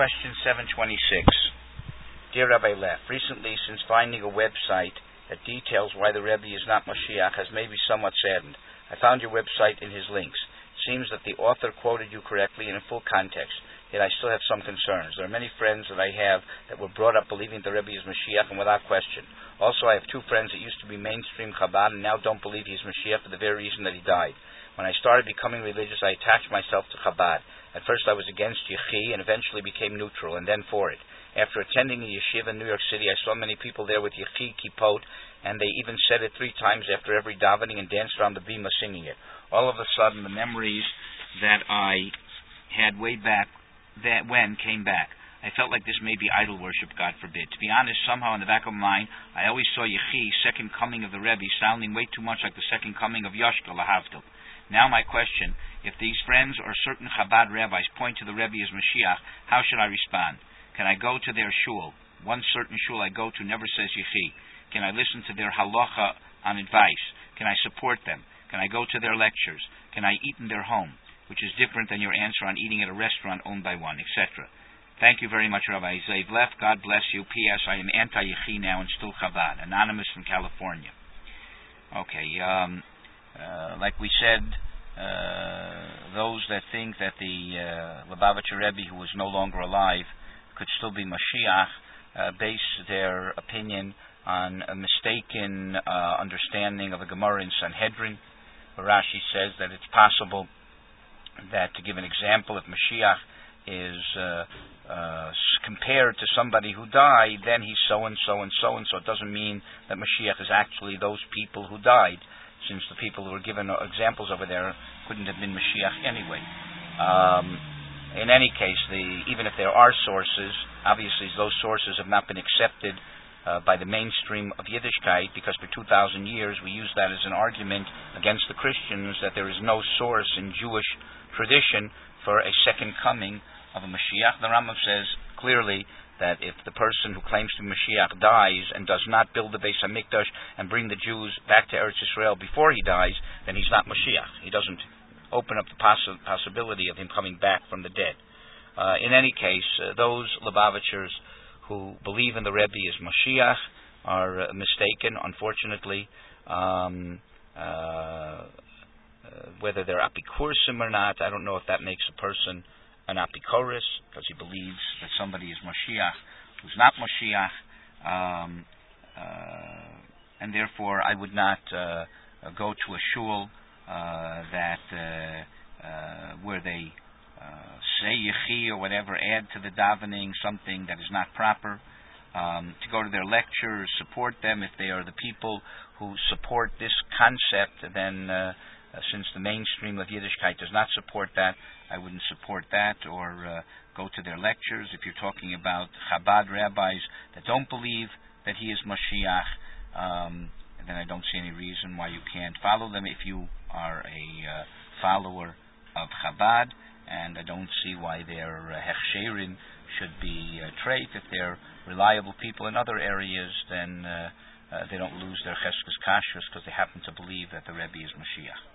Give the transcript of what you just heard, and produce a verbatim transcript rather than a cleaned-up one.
Question seven twenty-six. Dear Rabbi Leff, recently, since finding a website that details why the Rebbe is not Mashiach has made me somewhat saddened. I found your website in his links. It seems that the author quoted you correctly and in full context, yet I still have some concerns. There are many friends that I have that were brought up believing the Rebbe is Mashiach and without question. Also, I have two friends that used to be mainstream Chabad and now don't believe he is Mashiach for the very reason that he died. When I started becoming religious, I attached myself to Chabad. At first I was against Yechi and eventually became neutral and then for it. After attending a yeshiva in New York City, I saw many people there with Yechi kippot, and they even said it three times after every davening and danced around the bima singing it. All of a sudden, the memories that I had way back that when came back. I felt like this may be idol worship, God forbid. To be honest, somehow in the back of my mind, I always saw Yechi, second coming of the Rebbe, sounding way too much like the second coming of Yoshka, Lahavdil. Now my question, if these friends or certain Chabad rabbis point to the Rebbe as Mashiach, how should I respond? Can I go to their shul? One certain shul I go to never says Yechi. Can I listen to their halacha on advice? Can I support them? Can I go to their lectures? Can I eat in their home? Which is different than your answer on eating at a restaurant owned by one, et cetera. Thank you very much, Rabbi Zev Leff. God bless you. P S. I am anti-Yechi now and still Chabad. Anonymous from California. Okay, um, uh, like we said, uh, those that think that the uh, Lubavitcher Rebbe, who is no longer alive, could still be Mashiach, uh, base their opinion on a mistaken uh, understanding of the Gemara in Sanhedrin, where Rashi says that it's possible that, to give an example, if Mashiach is uh, uh, compared to somebody who died, then he's so-and-so and so-and-so. It doesn't mean that Mashiach is actually those people who died, since the people who were given examples over there couldn't have been Mashiach anyway. Um, in any case, the, even if there are sources, obviously those sources have not been accepted uh, by the mainstream of Yiddishkeit, because for two thousand years we used that as an argument against the Christians that there is no source in Jewish tradition for a second coming of a Mashiach. The Rambam says clearly that if the person who claims to be Mashiach dies and does not build the Beis HaMikdash and bring the Jews back to Eretz Yisrael before he dies, then he's not Mashiach. He doesn't open up the possi- possibility of him coming back from the dead. Uh, in any case, uh, those Lubavitchers who believe in the Rebbe as Mashiach are uh, mistaken, unfortunately. Um, uh, uh, whether they're Apikursim or not, I don't know if that makes a person an Apikoris, because he believes that somebody is Mashiach who's not Mashiach, um, uh, and therefore I would not uh, go to a shul uh, that uh, uh, where they uh, say Yechi or whatever, add to the davening something that is not proper. Um, to go to their lectures, support them if they are the people who support this concept, then uh, Uh, since the mainstream of Yiddishkeit does not support that, I wouldn't support that or uh, go to their lectures. If you're talking about Chabad rabbis that don't believe that he is Mashiach, um, then I don't see any reason why you can't follow them if you are a uh, follower of Chabad, and I don't see why their uh, Hechsherin should be uh, trait. If they're reliable people in other areas, then uh, uh, they don't lose their Cheskes Kashrus because they happen to believe that the Rebbe is Mashiach.